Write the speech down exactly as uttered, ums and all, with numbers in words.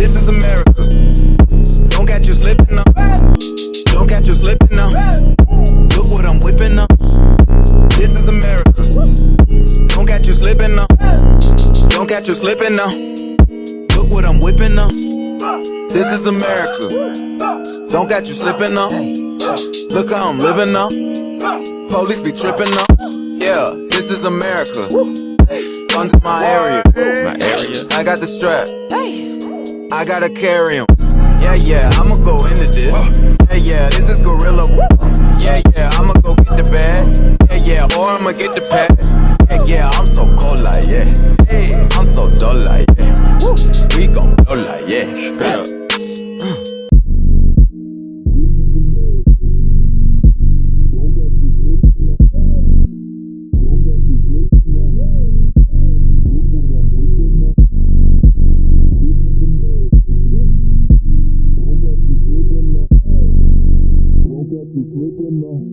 This is America. Don't catch you slipping now. Don't catch you slipping now. Look what I'm whipping up. This is America. Don't catch you slipping now. Don't catch you slipping now. Look what I'm whipping up. This is America. Don't catch you slipping now. Look how I'm living now. Police be tripping now. Yeah, this is America. Guns in my area. My area. I got the strap. I gotta carry 'em. Yeah, yeah, I'ma go into this. Yeah, yeah, this is gorilla. Yeah, yeah, I'ma go get the bag. Yeah, yeah, or I'ma get the pass. Yeah, yeah, I'm so cold like yeah. I'm so dull like yeah. We gon' blow like yeah. Sleeping now.